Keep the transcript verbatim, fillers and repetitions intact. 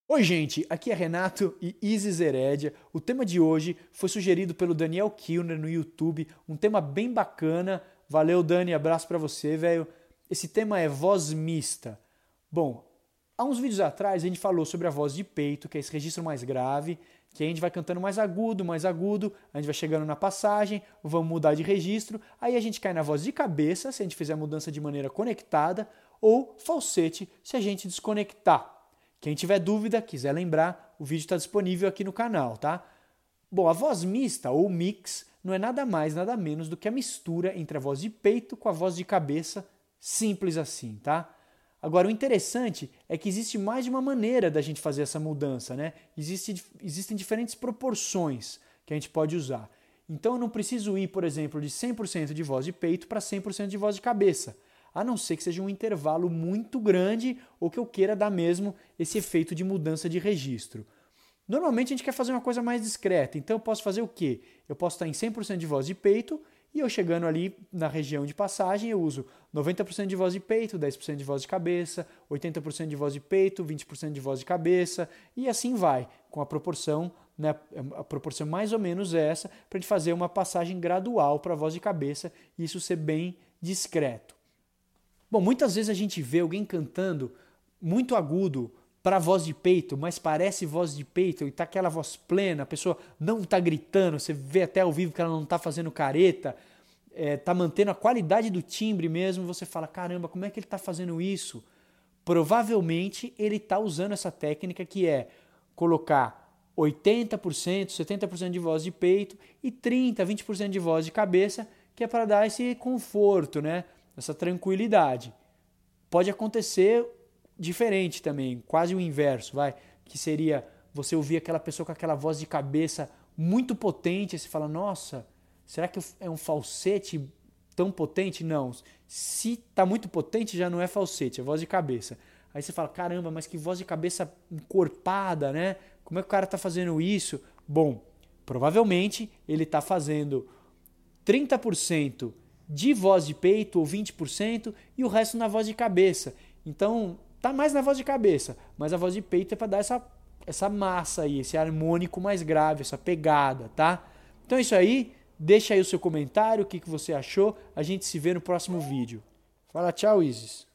Oi gente, aqui é Renato e Isis Herédia. O tema de hoje foi sugerido pelo Daniel Kilner no YouTube, um tema bem bacana. Valeu Dani, abraço pra você, velho. Esse tema é voz mista. Bom, há uns vídeos atrás a gente falou sobre a voz de peito, que é esse registro mais grave, que a gente vai cantando mais agudo, mais agudo, a gente vai chegando na passagem, vamos mudar de registro, aí a gente cai na voz de cabeça, se a gente fizer a mudança de maneira conectada, ou falsete, se a gente desconectar. Quem tiver dúvida, quiser lembrar, o vídeo está disponível aqui no canal, tá? Bom, a voz mista ou mix não é nada mais, nada menos do que a mistura entre a voz de peito com a voz de cabeça, simples assim, tá? Agora, o interessante é que existe mais de uma maneira da gente fazer essa mudança, né? Existe, existem diferentes proporções que a gente pode usar. Então, eu não preciso ir, por exemplo, de cem por cento de voz de peito para cem por cento de voz de cabeça, a não ser que seja um intervalo muito grande ou que eu queira dar mesmo esse efeito de mudança de registro. Normalmente a gente quer fazer uma coisa mais discreta, então eu posso fazer o quê? Eu posso estar em cem por cento de voz de peito e eu chegando ali na região de passagem eu uso noventa por cento de voz de peito, dez por cento de voz de cabeça, oitenta por cento de voz de peito, vinte por cento de voz de cabeça e assim vai, com a proporção, né, a proporção mais ou menos essa, para a gente fazer uma passagem gradual para a voz de cabeça e isso ser bem discreto. Bom, muitas vezes a gente vê alguém cantando muito agudo para voz de peito, mas parece voz de peito e tá aquela voz plena, a pessoa não tá gritando, você vê até ao vivo que ela não tá fazendo careta, é, tá mantendo a qualidade do timbre mesmo, você fala, caramba, como é que ele tá fazendo isso? Provavelmente ele tá usando essa técnica que é colocar oitenta por cento, setenta por cento de voz de peito e trinta, vinte por cento de voz de cabeça, que é para dar esse conforto, né? Essa tranquilidade. Pode acontecer diferente também, quase o inverso, vai, que seria você ouvir aquela pessoa com aquela voz de cabeça muito potente, e você fala, nossa, será que é um falsete tão potente? Não, se tá muito potente já não é falsete, é voz de cabeça. Aí você fala, caramba, mas que voz de cabeça encorpada, né? Como é que o cara tá fazendo isso? Bom, provavelmente ele tá fazendo trinta por cento de voz de peito ou vinte por cento e o resto na voz de cabeça. Então, tá mais na voz de cabeça, mas a voz de peito é para dar essa, essa massa aí, esse harmônico mais grave, essa pegada, tá? Então é isso aí, deixa aí o seu comentário, o que, que você achou, a gente se vê no próximo vídeo. Fala tchau, Isis.